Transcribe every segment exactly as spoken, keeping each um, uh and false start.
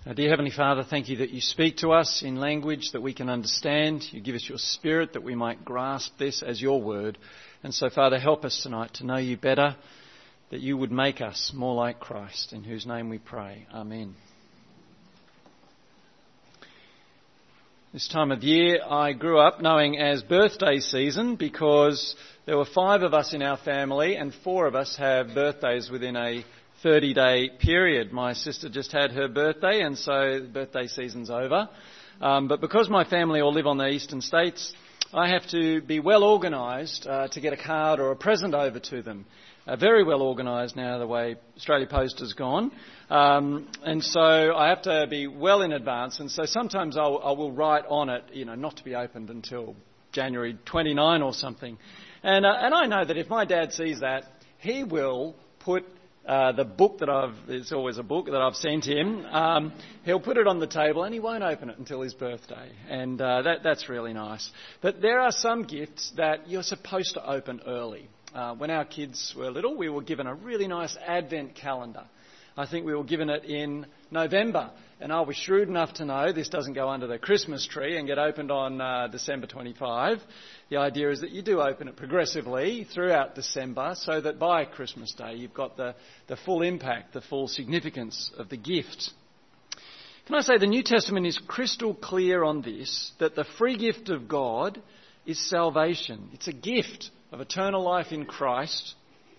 Uh, dear Heavenly Father, thank you that you speak to us in language that we can understand. You give us your Spirit that we might grasp this as your word. And so, Father, help us tonight to know you better, that you would make us more like Christ, in whose name we pray. Amen. This time of year I grew up knowing as birthday season because there were five of us in our family and four of us have birthdays within a thirty-day period. My sister just had her birthday, and so the birthday season's over. Um, but because my family all live on the eastern states, I have to be well organised uh, to get a card or a present over to them. Uh, very well organised now, the way Australia Post has gone. Um, and so I have to be well in advance. And so sometimes I'll, I will write on it, you know, not to be opened until January twenty-ninth or something. And, uh, and I know that if my dad sees that, he will put Uh, the book that I've, it's always a book that I've sent him, um, he'll put it on the table and he won't open it until his birthday. And uh, that, that's really nice. But there are some gifts that you're supposed to open early. Uh, when our kids were little, we were given a really nice Advent calendar. I think we were given it in November. And I was shrewd enough to know this doesn't go under the Christmas tree and get opened on uh, December twenty-fifth. The idea is that you do open it progressively throughout December so that by Christmas Day you've got the, the full impact, the full significance of the gift. Can I say the New Testament is crystal clear on this, that the free gift of God is salvation. It's a gift of eternal life in Christ.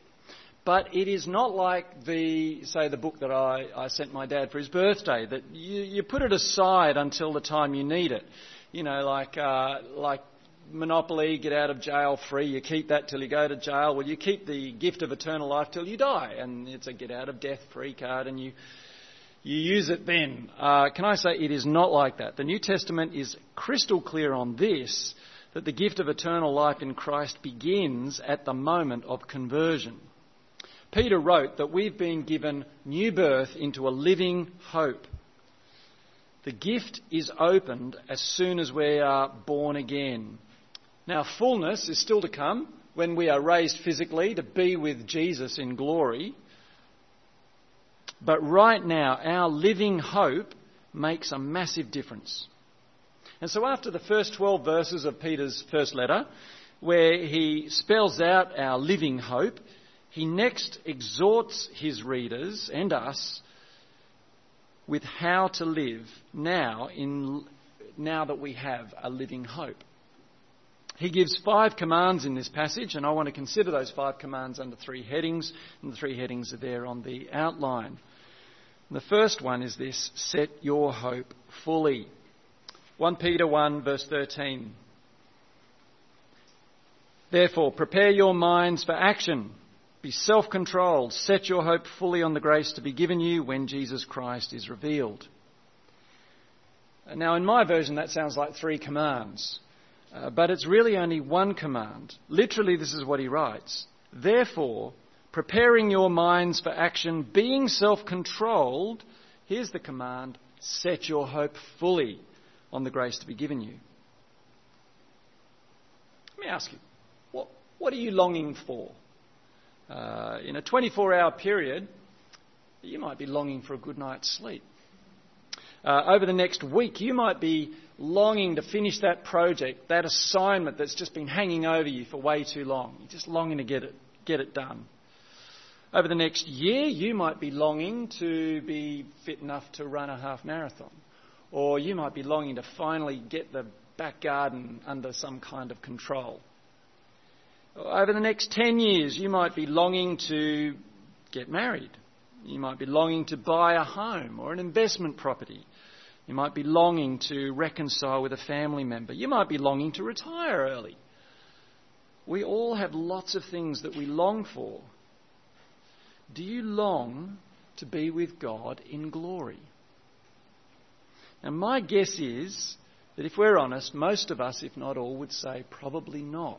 But it is not like the, say, the book that I, I sent my dad for his birthday, that you, you put it aside until the time you need it. You know, like uh, like Monopoly, get out of jail free, you keep that till you go to jail. Well, you keep the gift of eternal life till you die, and it's a get out of death free card, and you you use it then. Uh, can I say it is not like that? The New Testament is crystal clear on this, that the gift of eternal life in Christ begins at the moment of conversion. Peter wrote that we've been given new birth into a living hope. The gift is opened as soon as we are born again. Now, fullness is still to come when we are raised physically to be with Jesus in glory. But right now, our living hope makes a massive difference. And so after the first twelve verses of Peter's first letter, where he spells out our living hope, he next exhorts his readers and us with how to live now in now that we have a living hope. He gives five commands in this passage, and I want to consider those five commands under three headings, and the three headings are there on the outline. The first one is this: set your hope fully. First Peter one verse thirteen. Therefore, prepare your minds for action. Be self-controlled. Set your hope fully on the grace to be given you when Jesus Christ is revealed. Now, in my version, that sounds like three commands. Uh, but it's really only one command. Literally, this is what he writes. Therefore, preparing your minds for action, being self-controlled, here's the command: set your hope fully on the grace to be given you. Let me ask you, what, what are you longing for? Uh, in a twenty-four hour period, you might be longing for a good night's sleep. Uh, over the next week, you might be longing to finish that project, that assignment that's just been hanging over you for way too long. You're just longing to get it, get it done. Over the next year, you might be longing to be fit enough to run a half marathon. Or you might be longing to finally get the back garden under some kind of control. Over the next ten years, you might be longing to get married. You might be longing to buy a home or an investment property. You might be longing to reconcile with a family member. You might be longing to retire early. We all have lots of things that we long for. Do you long to be with God in glory? Now, my guess is that if we're honest, most of us, if not all, would say probably not.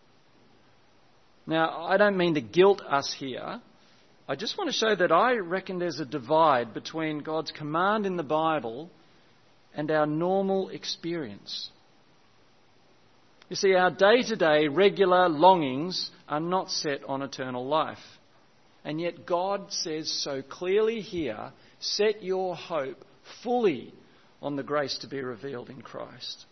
Now, I don't mean to guilt us here. I just want to show that I reckon there's a divide between God's command in the Bible and our normal experience. You see, our day-to-day regular longings are not set on eternal life. And yet God says so clearly here, set your hope fully on the grace to be revealed in Christ.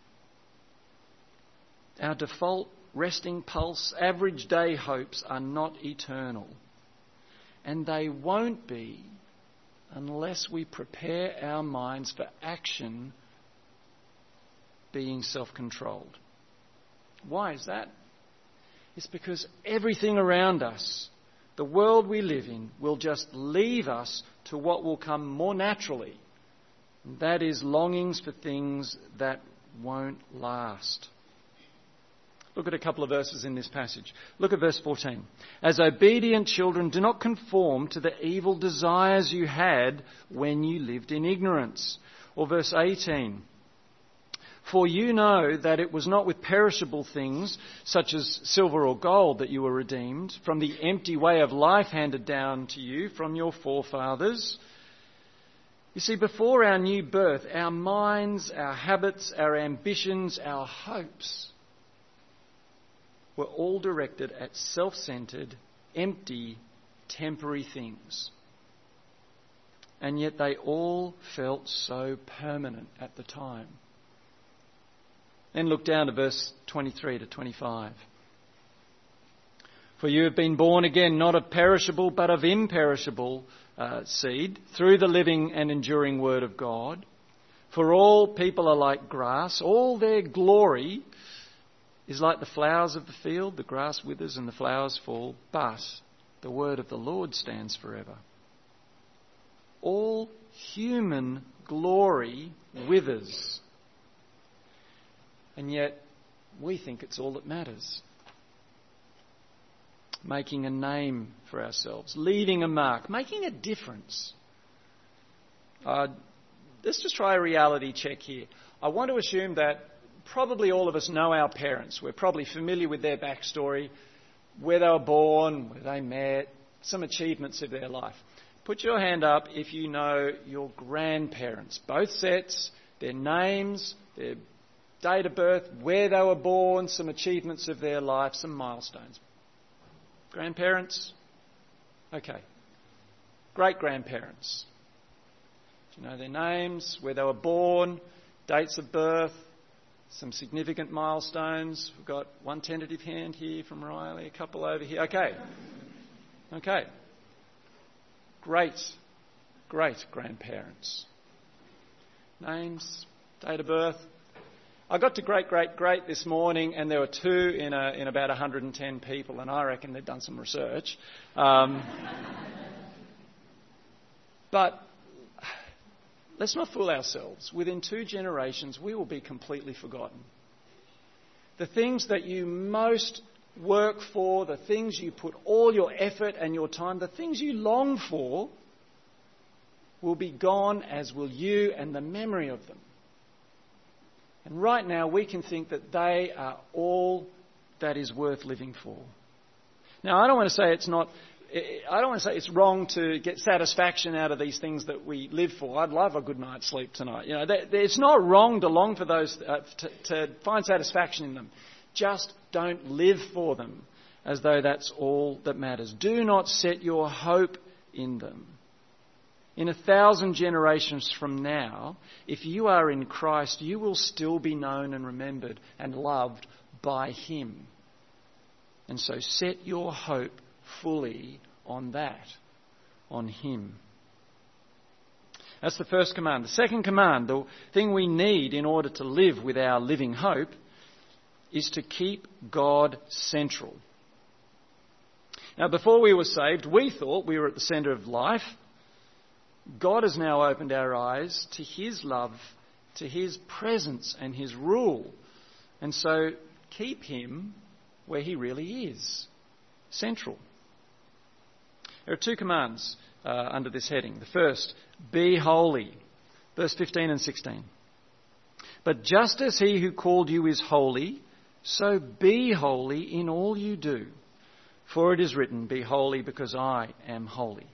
Our default resting pulse, average day hopes are not eternal. And they won't be unless we prepare our minds for action being self-controlled. Why is that? It's because everything around us, the world we live in, will just leave us to what will come more naturally. And that is longings for things that won't last. Look at a couple of verses in this passage. Look at verse fourteen. As obedient children, do not conform to the evil desires you had when you lived in ignorance. Or verse eighteen. For you know that it was not with perishable things, such as silver or gold, that you were redeemed from the empty way of life handed down to you from your forefathers. You see, before our new birth, our minds, our habits, our ambitions, our hopes were all directed at self-centred, empty, temporary things. And yet they all felt so permanent at the time. Then look down to verse twenty-three to twenty-five. For you have been born again, not of perishable, but of imperishable uh, seed, through the living and enduring word of God. For all people are like grass, all their glory is like the flowers of the field. The grass withers and the flowers fall, but the word of the Lord stands forever. All human glory withers. And yet we think it's all that matters. Making a name for ourselves, leaving a mark, making a difference. Uh, let's just try a reality check here. I want to assume that probably all of us know our parents. We're probably familiar with their backstory, where they were born, where they met, some achievements of their life. Put your hand up if you know your grandparents, both sets, their names, their date of birth, where they were born, some achievements of their life, some milestones. Grandparents? Okay. Great-grandparents. Do you know their names, where they were born, dates of birth, some significant milestones? We've got one tentative hand here from Riley, a couple over here. Okay. Okay. Great, great grandparents. Names, date of birth. I got to great, great, great this morning, and there were two in a, in about one hundred ten people, and I reckon they've done some research. Um, but let's not fool ourselves. Within two generations, we will be completely forgotten. The things that you most work for, the things you put all your effort and your time, the things you long for, will be gone, as will you and the memory of them. And right now we can think that they are all that is worth living for. Now, I don't want to say it's not, I don't want to say it's wrong to get satisfaction out of these things that we live for. I'd love a good night's sleep tonight. You know, it's not wrong to long for those, uh, to, to find satisfaction in them. Just don't live for them as though that's all that matters. Do not set your hope in them. In a thousand generations from now, if you are in Christ, you will still be known and remembered and loved by Him. And so set your hope fully on that, on Him. That's the first command. The second command, the thing we need in order to live with our living hope, is to keep God central. Now, before we were saved, we thought we were at the centre of life. God has now opened our eyes to His love, to His presence and His rule. And so keep Him where He really is, central. There are two commands uh, under this heading. The first, be holy. Verse fifteen and sixteen. But just as He who called you is holy, so be holy in all you do. For it is written, be holy because I am holy.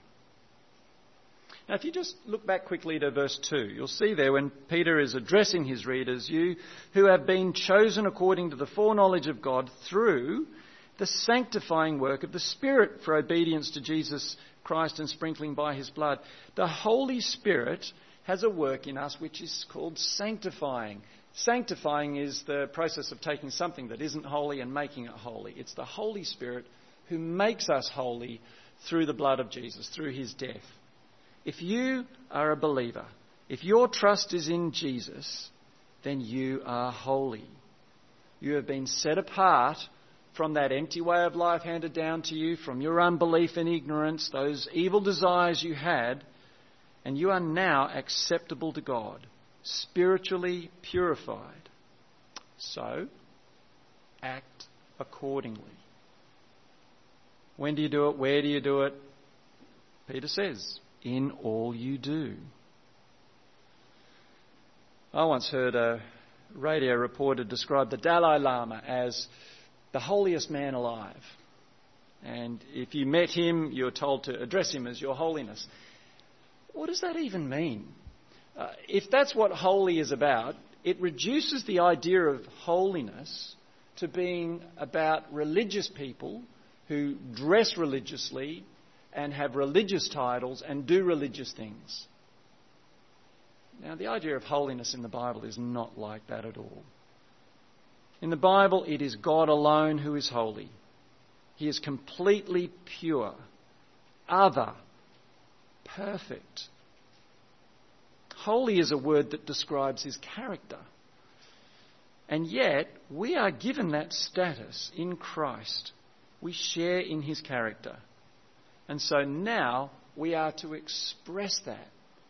Now, if you just look back quickly to verse two, you'll see there when Peter is addressing his readers, you who have been chosen according to the foreknowledge of God through the sanctifying work of the Spirit for obedience to Jesus Christ and sprinkling by His blood. The Holy Spirit has a work in us which is called sanctifying. Sanctifying is the process of taking something that isn't holy and making it holy. It's the Holy Spirit who makes us holy through the blood of Jesus, through his death. If you are a believer, if your trust is in Jesus, then you are holy. You have been set apart from that empty way of life handed down to you, from your unbelief and ignorance, those evil desires you had, and you are now acceptable to God, spiritually purified. So, act accordingly. When do you do it? Where do you do it? Peter says, in all you do. I once heard a radio reporter describe the Dalai Lama as the holiest man alive. And if you met him, you're told to address him as Your Holiness. What does that even mean? Uh, if that's what holy is about, it reduces the idea of holiness to being about religious people who dress religiously and have religious titles and do religious things. Now, the idea of holiness in the Bible is not like that at all. In the Bible, it is God alone who is holy. He is completely pure, other, perfect. Holy is a word that describes his character. And yet, we are given that status in Christ. We share in his character. And so now we are to express that.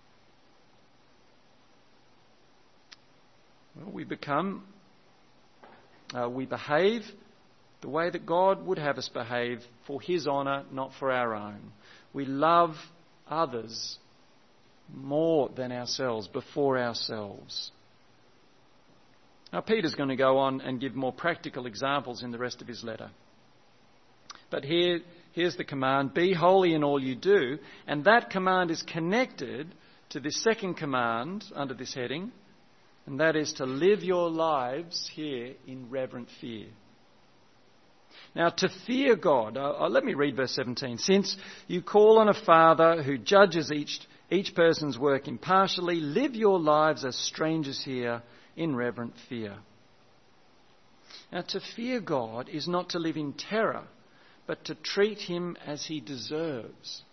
Well, we become, uh, we behave the way that God would have us behave for his honour, not for our own. We love others more than ourselves, before ourselves. Now, Peter's going to go on and give more practical examples in the rest of his letter. But here, here's the command, be holy in all you do. And that command is connected to this second command under this heading, and that is to live your lives here in reverent fear. Now, to fear God, uh, let me read verse seventeen. Since you call on a Father who judges each, each person's work impartially, live your lives as strangers here in reverent fear. Now, to fear God is not to live in terror, but to treat him as he deserves.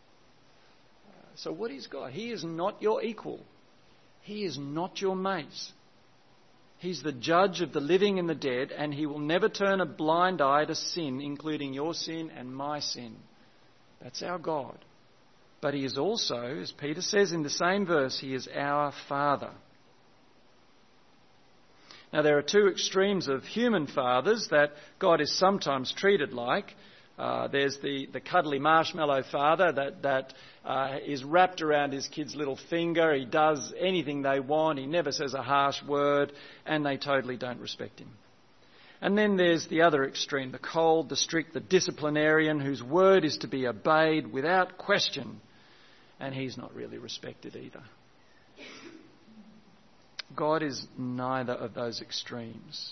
So what is God? He is not your equal. He is not your mate. He's the judge of the living and the dead, and he will never turn a blind eye to sin, including your sin and my sin. That's our God. But he is also, as Peter says in the same verse, he is our Father. Now, there are two extremes of human fathers that God is sometimes treated like. Uh, there's the, the cuddly marshmallow father that, that uh, is wrapped around his kid's little finger. He does anything they want. He never says a harsh word, and they totally don't respect him. And then there's the other extreme, the cold, the strict, the disciplinarian whose word is to be obeyed without question, and he's not really respected either. God is neither of those extremes.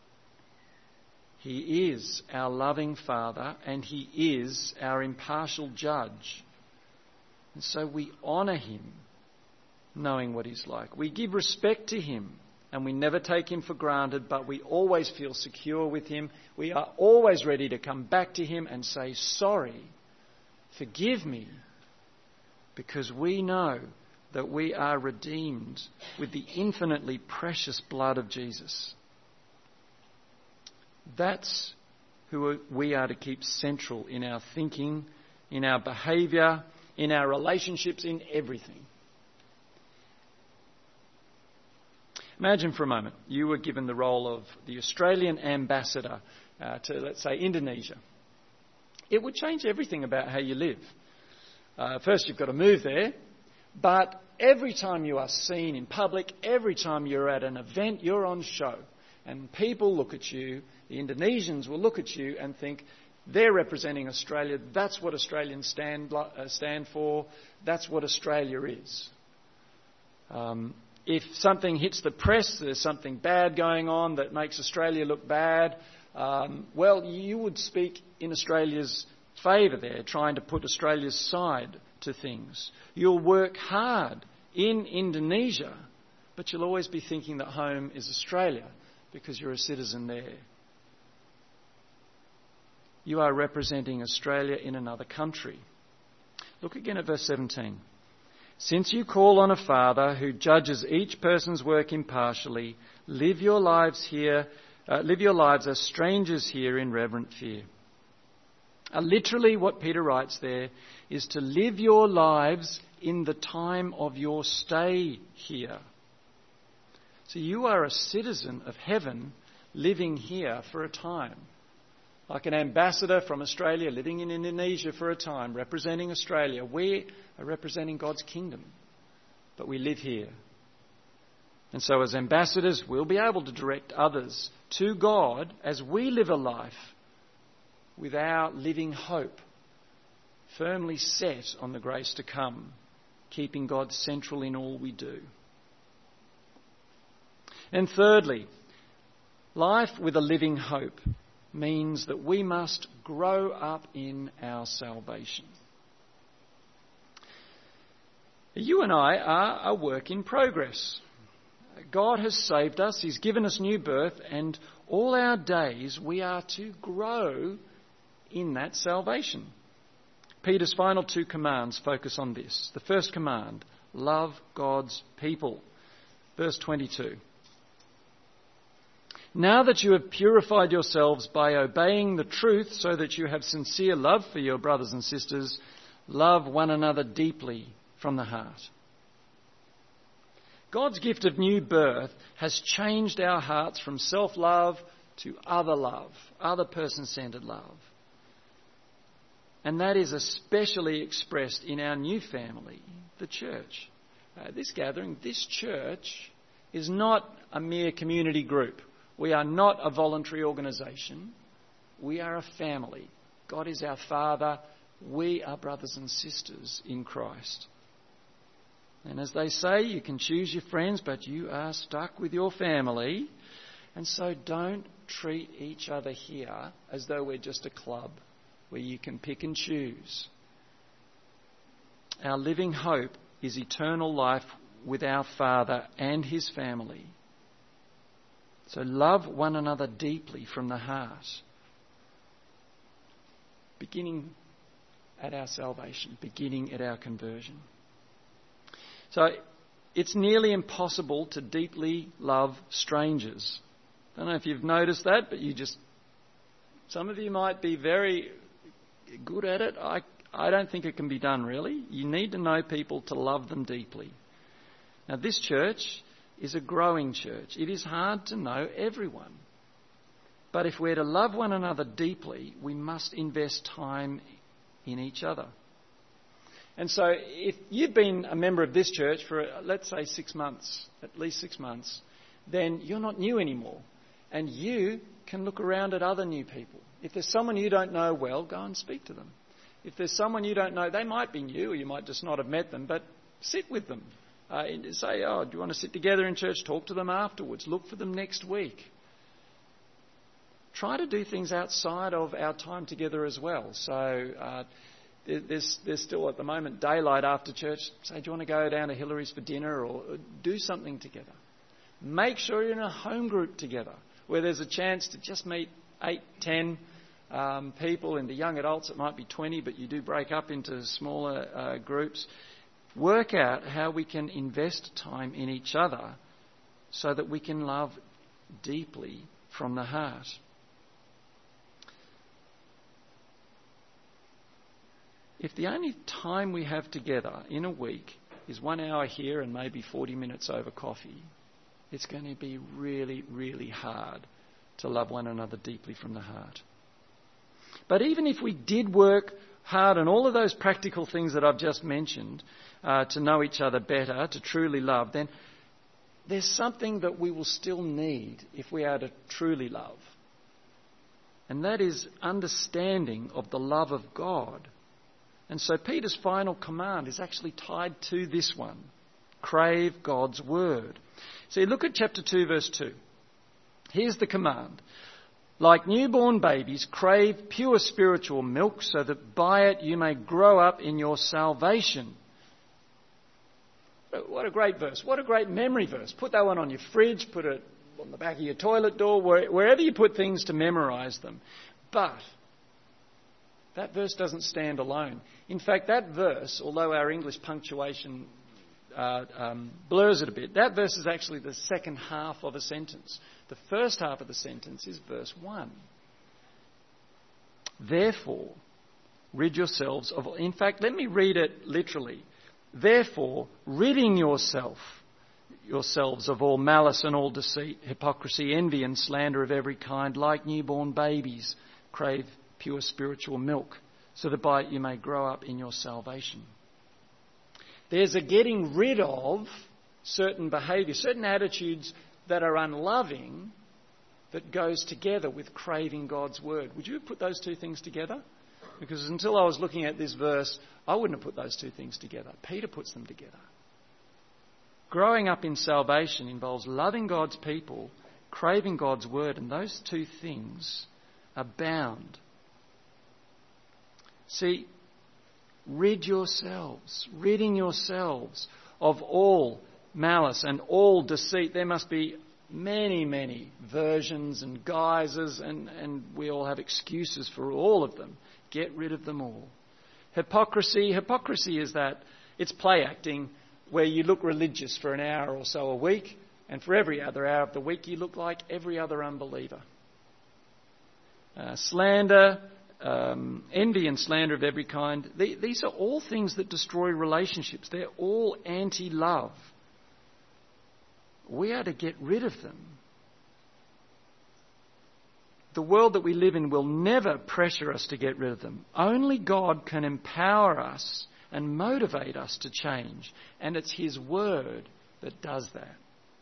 He is our loving Father, and he is our impartial judge. And so we honour him, knowing what he's like. We give respect to him, and we never take him for granted, but we always feel secure with him. We are always ready to come back to him and say, sorry, forgive me, because we know that we are redeemed with the infinitely precious blood of Jesus. That's who we are to keep central in our thinking, in our behaviour, in our relationships, in everything. Imagine for a moment you were given the role of the Australian ambassador uh, to, let's say, Indonesia. It would change everything about how you live. Uh, first, you've got to move there, but every time you are seen in public, every time you're at an event, you're on show. And people look at you, the Indonesians will look at you and think, they're representing Australia, that's what Australians stand, uh, stand for, that's what Australia is. Um, if something hits the press, there's something bad going on that makes Australia look bad, um, well, you would speak in Australia's favour there, trying to put Australia's side to things. You'll work hard in Indonesia, but you'll always be thinking that home is Australia because you're a citizen there. You are representing Australia in another country. Look again at verse seventeen. Since you call on a Father who judges each person's work impartially, live your lives here, uh, live your lives as strangers here in reverent fear. Uh, literally, what Peter writes there is to live your lives in the time of your stay here. So you are a citizen of heaven living here for a time. Like an ambassador from Australia living in Indonesia for a time, representing Australia. We are representing God's kingdom, but we live here. And so as ambassadors, we'll be able to direct others to God as we live a life with our living hope, firmly set on the grace to come, keeping God central in all we do. And thirdly, life with a living hope means that we must grow up in our salvation. You and I are a work in progress. God has saved us, He's given us new birth, and all our days we are to grow in that salvation. Peter's final two commands focus on this. The first command, love God's people. Verse twenty-two. Now that you have purified yourselves by obeying the truth so that you have sincere love for your brothers and sisters, love one another deeply from the heart. God's gift of new birth has changed our hearts from self-love to other love, other person-centered love. And that is especially expressed in our new family, the church. Uh, this gathering, this church, is not a mere community group. We are not a voluntary organisation. We are a family. God is our Father. We are brothers and sisters in Christ. And as they say, you can choose your friends, but you are stuck with your family. And so don't treat each other here as though we're just a club where you can pick and choose. Our living hope is eternal life with our Father and His family. So love one another deeply from the heart, beginning at our salvation, beginning at our conversion. So it's nearly impossible to deeply love strangers. I don't know if you've noticed that, but you just, some of you might be very good at it. I, I don't think it can be done really. You need to know people to love them deeply. Now this church is a growing church. It is hard to know everyone. But if we're to love one another deeply, we must invest time in each other. And so if you've been a member of this church for, let's say, six months, at least six months, then you're not new anymore. And you can look around at other new people. If there's someone you don't know well, go and speak to them. If there's someone you don't know, they might be new or you might just not have met them, but sit with them. Uh, say, oh, do you want to sit together in church? Talk to them afterwards. Look for them next week. Try to do things outside of our time together as well. So uh, there's, there's still at the moment daylight after church. Say, do you want to go down to Hillary's for dinner or do something together? Make sure you're in a home group together where there's a chance to just meet eight, ten um, people. In the young adults it might be twenty, but you do break up into smaller uh, groups. Work out how we can invest time in each other so that we can love deeply from the heart. If the only time we have together in a week is one hour here and maybe forty minutes over coffee, it's going to be really, really hard to love one another deeply from the heart. But even if we did work hard on all of those practical things that I've just mentioned, uh, to know each other better, to truly love, then there's something that we will still need if we are to truly love. And that is understanding of the love of God. And so Peter's final command is actually tied to this one. Crave God's word. See, look at chapter two, verse two. Here's the command. Like newborn babies, crave pure spiritual milk so that by it you may grow up in your salvation. What a, what a great verse. What a great memory verse. Put that one on your fridge, put it on the back of your toilet door, where, wherever you put things to memorise them. But that verse doesn't stand alone. In fact, that verse, although our English punctuation uh, um, blurs it a bit, that verse is actually the second half of a sentence. The first half of the sentence is verse one. Therefore, rid yourselves of... In fact, let me read it literally. Therefore, ridding yourself, yourselves of all malice and all deceit, hypocrisy, envy and slander of every kind, like newborn babies, crave pure spiritual milk, so that by it you may grow up in your salvation. There's a getting rid of certain behaviour, certain attitudes that are unloving, that goes together with craving God's word. Would you have put those two things together? Because until I was looking at this verse, I wouldn't have put those two things together. Peter puts them together. Growing up in salvation involves loving God's people, craving God's word, and those two things are bound. See, rid yourselves, ridding yourselves of all malice and all deceit. There must be many, many versions and guises, and, and we all have excuses for all of them. Get rid of them all. Hypocrisy. Hypocrisy is that it's play acting where you look religious for an hour or so a week, and for every other hour of the week you look like every other unbeliever. Uh, slander, um, envy and slander of every kind. The, these are all things that destroy relationships. They're all anti-love. We are to get rid of them. The world that we live in will never pressure us to get rid of them. Only God can empower us and motivate us to change. And it's His word that does that.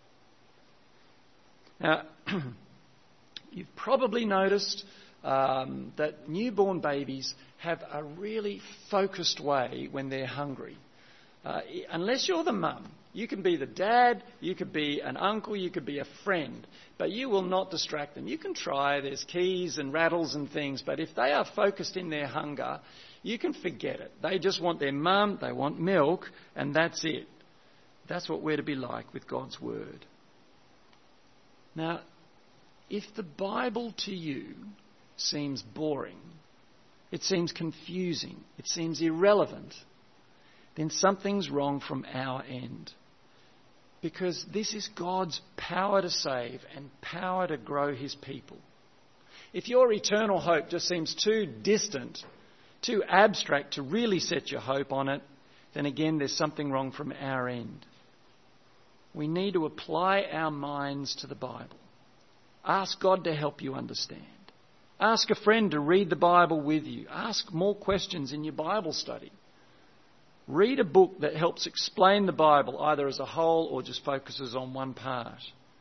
Now, you've probably noticed um, that newborn babies have a really focused way when they're hungry. Uh, unless you're the mum, you can be the dad, you could be an uncle, you could be a friend, but you will not distract them. You can try, there's keys and rattles and things, but if they are focused in their hunger, you can forget it. They just want their mum, they want milk, and that's it. That's what we're to be like with God's word. Now, if the Bible to you seems boring, it seems confusing, it seems irrelevant, then something's wrong from our end. Because this is God's power to save and power to grow His people. If your eternal hope just seems too distant, too abstract to really set your hope on it, then again there's something wrong from our end. We need to apply our minds to the Bible. Ask God to help you understand. Ask a friend to read the Bible with you. Ask more questions in your Bible study. Read a book that helps explain the Bible either as a whole or just focuses on one part.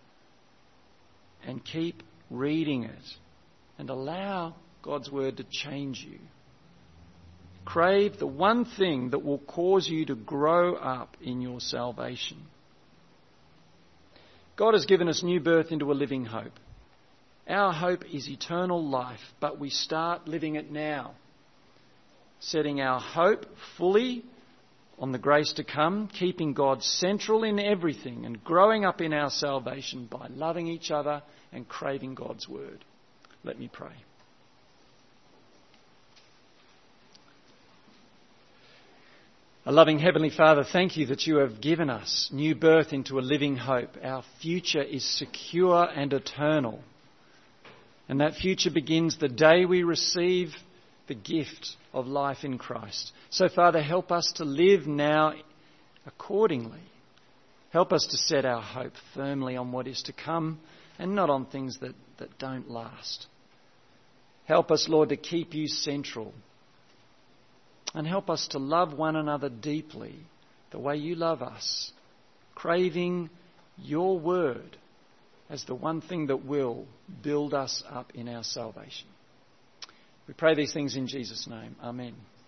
And keep reading it and allow God's word to change you. Crave the one thing that will cause you to grow up in your salvation. God has given us new birth into a living hope. Our hope is eternal life, but we start living it now. Setting our hope fully on the grace to come, keeping God central in everything and growing up in our salvation by loving each other and craving God's word. Let me pray. A loving Heavenly Father, thank you that you have given us new birth into a living hope. Our future is secure and eternal. And that future begins the day we receive the gift of life in Christ. So, Father, help us to live now accordingly. Help us to set our hope firmly on what is to come and not on things that, that don't last. Help us, Lord, to keep you central. And help us to love one another deeply the way you love us, craving your word as the one thing that will build us up in our salvation. We pray these things in Jesus' name. Amen.